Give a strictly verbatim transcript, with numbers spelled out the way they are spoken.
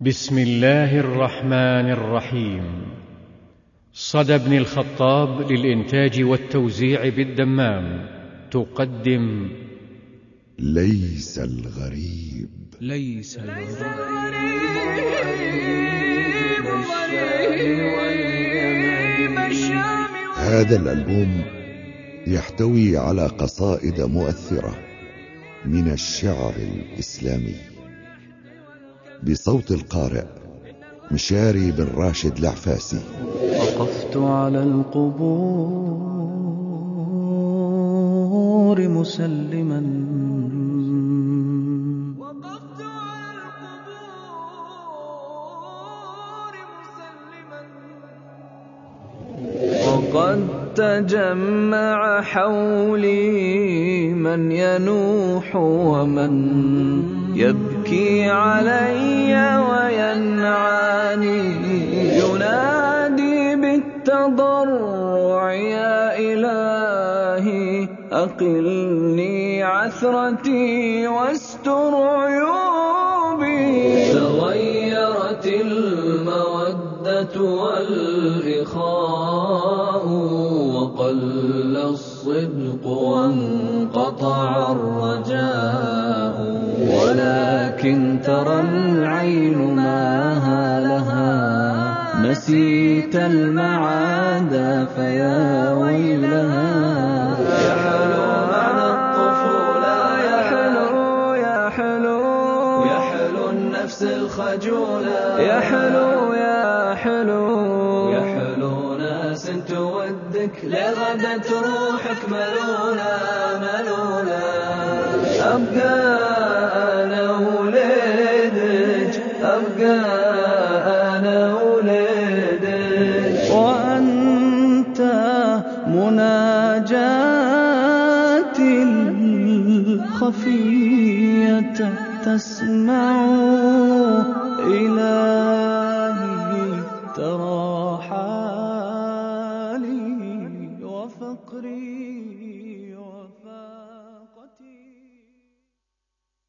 بسم الله الرحمن الرحيم. صدى بن الخطاب للإنتاج والتوزيع بالدمام تقدم ليس الغريب ليس الغريب هذا الألبوم يحتوي على قصائد مؤثرة من الشعر الإسلامي بصوت القارئ مشاري بن راشد العفاسي. وقفت على القبور مسلما وقفت على القبور مسلما وقد تجمع حولي من ينوح ومن يبكي علي وينعاني ينادي بالتضرع يا إلهي أقلني عثرتي واستر عيوبي. تغيرت المودة والإخاء وقل الصدق وانقطع الرجاء ولكن ترى العين ما لها نسيت المعاد فيا ويلها. يا حلو معنى الطفولة يا حلو يا حلو يا حلو النفس الخجولة يا حلو يا حلو يا حلو ناس تودك لغدت روحك ملولة ملولة. أبقى أنا ولدك أبقى أنا ولدك وأنت مناجاتي الخفية تسمع. إلهي ترى حالي وفقري